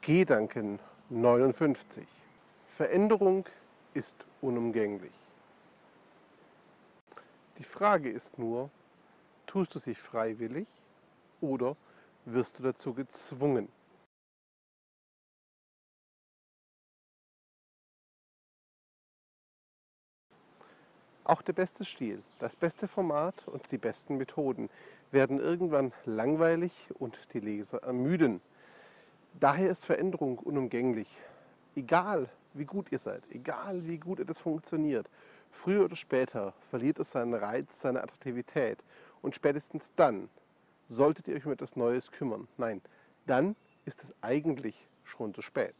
Gedanken 59. Veränderung ist unumgänglich. Die Frage ist nur, tust du sie freiwillig oder wirst du dazu gezwungen? Auch der beste Stil, das beste Format und die besten Methoden werden irgendwann langweilig und die Leser ermüden. Daher ist Veränderung unumgänglich. Egal wie gut ihr seid, egal wie gut etwas funktioniert, früher oder später verliert es seinen Reiz, seine Attraktivität. Und spätestens dann solltet ihr euch um etwas Neues kümmern. Nein, dann ist es eigentlich schon zu spät.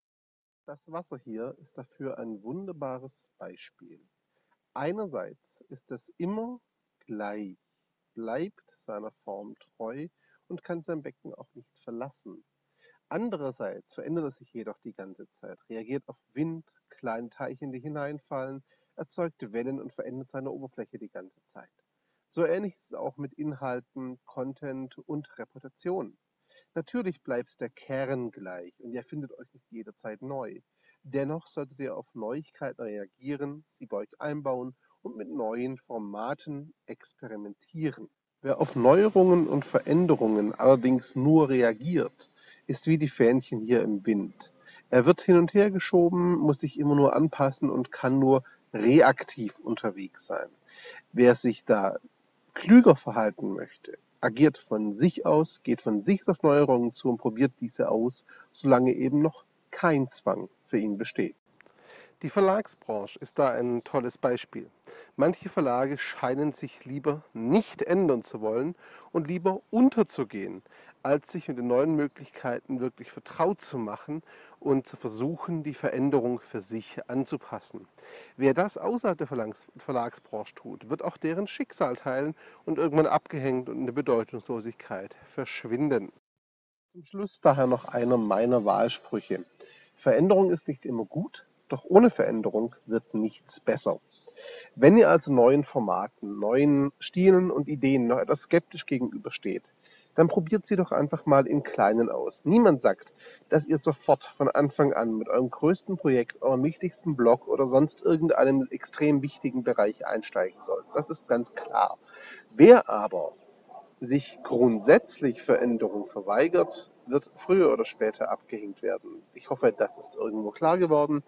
Das Wasser hier ist dafür ein wunderbares Beispiel. Einerseits ist es immer gleich, bleibt seiner Form treu und kann sein Becken auch nicht verlassen. Andererseits verändert es sich jedoch die ganze Zeit, reagiert auf Wind, kleine Teilchen, die hineinfallen, erzeugt Wellen und verändert seine Oberfläche die ganze Zeit. So ähnlich ist es auch mit Inhalten, Content und Reputation. Natürlich bleibt der Kern gleich und ihr findet euch nicht jederzeit neu. Dennoch solltet ihr auf Neuigkeiten reagieren, sie bei euch einbauen und mit neuen Formaten experimentieren. Wer auf Neuerungen und Veränderungen allerdings nur reagiert, ist wie die Fähnchen hier im Wind. Er wird hin und her geschoben, muss sich immer nur anpassen und kann nur reaktiv unterwegs sein. Wer sich da klüger verhalten möchte, agiert von sich aus, geht von sich auf Neuerungen zu und probiert diese aus, solange eben noch kein Zwang für ihn besteht. Die Verlagsbranche ist da ein tolles Beispiel. Manche Verlage scheinen sich lieber nicht ändern zu wollen und lieber unterzugehen, als sich mit den neuen Möglichkeiten wirklich vertraut zu machen und zu versuchen, die Veränderung für sich anzupassen. Wer das außerhalb der Verlagsbranche tut, wird auch deren Schicksal teilen und irgendwann abgehängt und in der Bedeutungslosigkeit verschwinden. Zum Schluss daher noch einer meiner Wahlsprüche. Veränderung ist nicht immer gut, doch ohne Veränderung wird nichts besser. Wenn ihr also neuen Formaten, neuen Stilen und Ideen noch etwas skeptisch gegenübersteht, dann probiert sie doch einfach mal im Kleinen aus. Niemand sagt, dass ihr sofort von Anfang an mit eurem größten Projekt, eurem wichtigsten Blog oder sonst irgendeinem extrem wichtigen Bereich einsteigen sollt. Das ist ganz klar. Wer aber sich grundsätzlich Veränderung verweigert, wird früher oder später abgehängt werden. Ich hoffe, das ist irgendwo klar geworden.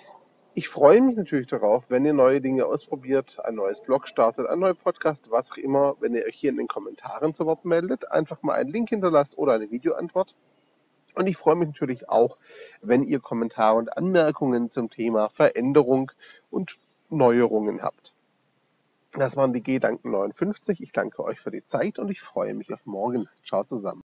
Ich freue mich natürlich darauf, wenn ihr neue Dinge ausprobiert, ein neues Blog startet, ein neuer Podcast, was auch immer, wenn ihr euch hier in den Kommentaren zu Wort meldet, einfach mal einen Link hinterlasst oder eine Videoantwort. Und ich freue mich natürlich auch, wenn ihr Kommentare und Anmerkungen zum Thema Veränderung und Neuerungen habt. Das waren die Gedanken 59. Ich danke euch für die Zeit und ich freue mich auf morgen. Ciao zusammen.